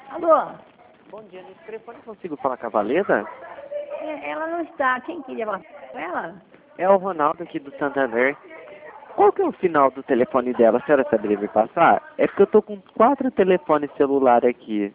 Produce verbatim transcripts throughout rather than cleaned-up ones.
Alô? Bom dia, nesse telefone eu consigo falar com a Valeda? É, ela não está. Quem queria falar com ela? É o Ronaldo aqui do Santander. Qual que é o final do telefone dela? A senhora saberia me passar? É porque eu tô com quatro telefones celulares aqui.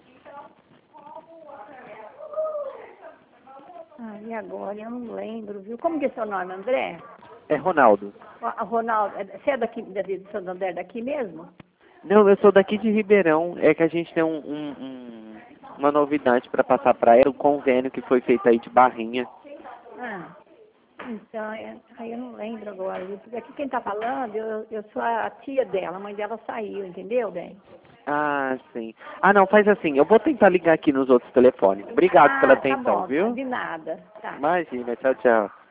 Ah, e agora? Eu não lembro, viu? Como que é seu nome, André? É Ronaldo. Ó, Ronaldo, é- você é daqui, daqui de Santander, daqui mesmo? Não, eu sou daqui de Ribeirão. É que a gente tem um, um- um- uma novidade para passar para ela, um convênio que foi feito aí de Barrinha. Ah, então, é, aí eu não lembro agora, viu? Porque aqui quem tá falando, eu, eu sou a tia dela, a mãe dela saiu, entendeu, bem? Ah, sim. Ah, não, faz assim. Eu vou tentar ligar aqui nos outros telefones. Obrigado pela Ah, tá atenção, bom, tá, viu? de nada. Tá. Imagina, tchau, tchau.